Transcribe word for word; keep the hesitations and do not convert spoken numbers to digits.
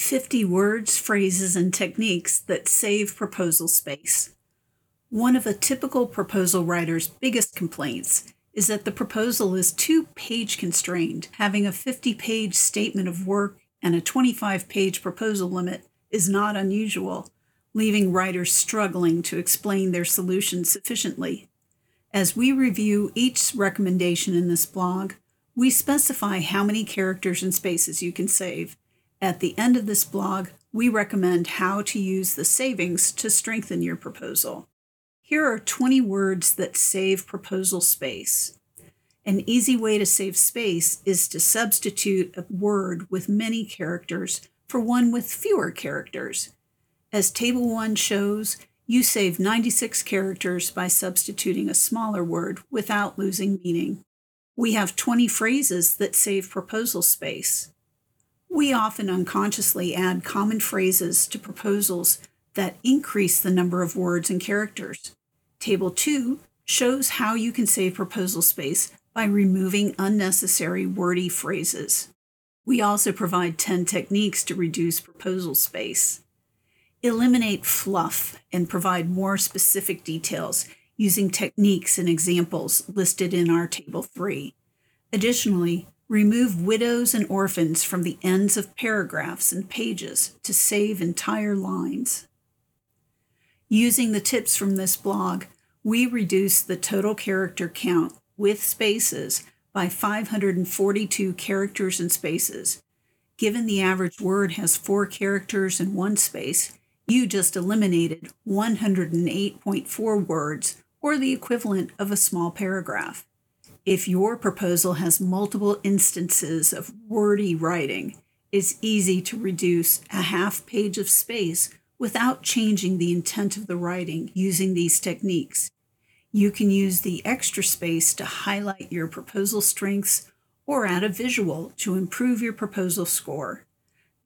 fifty words, phrases, and techniques that save proposal space. One of a typical proposal writer's biggest complaints is that the proposal is too page constrained. Having a fifty-page statement of work and a twenty-five-page proposal limit is not unusual, leaving writers struggling to explain their solution sufficiently. As we review each recommendation in this blog, we specify how many characters and spaces you can save. At the end of this blog, we recommend how to use the savings to strengthen your proposal. Here are twenty words that save proposal space. An easy way to save space is to substitute a word with many characters for one with fewer characters. As Table one shows, you save ninety-six characters by substituting a smaller word without losing meaning. We have twenty phrases that save proposal space. We often unconsciously add common phrases to proposals that increase the number of words and characters. Table two shows how you can save proposal space by removing unnecessary wordy phrases. We also provide ten techniques to reduce proposal space. Eliminate fluff and provide more specific details using techniques and examples listed in our Table three. Additionally, remove widows and orphans from the ends of paragraphs and pages to save entire lines. Using the tips from this blog, we reduce the total character count with spaces by five hundred forty-two characters and spaces. Given the average word has four characters and one space, you just eliminated one hundred eight point four words, or the equivalent of a small paragraph. If your proposal has multiple instances of wordy writing, it's easy to reduce a half page of space without changing the intent of the writing using these techniques. You can use the extra space to highlight your proposal strengths or add a visual to improve your proposal score.